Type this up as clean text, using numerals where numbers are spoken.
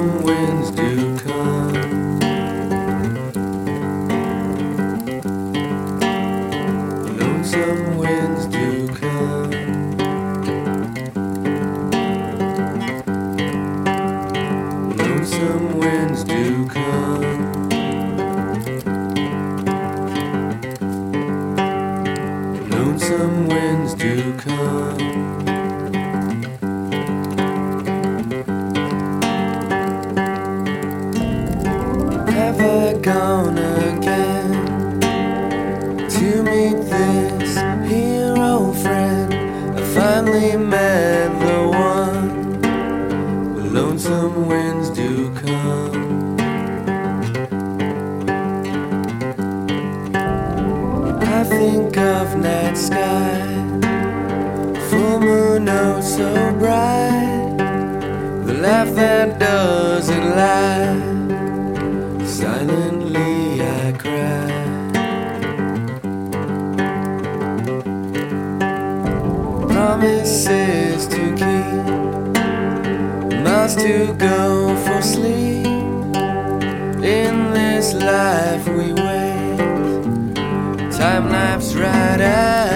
Lonesome winds do come. Lonesome winds do come. Lonesome winds do come. Lonesome winds do come. Have I gone again to meet this hero friend? I finally met the one. The lonesome winds do come. I think of night sky, full moon oh so bright, the laugh that doesn't lie. Silently I cry. Promises to keep, miles to go for sleep. In this life we wait, time laps right out.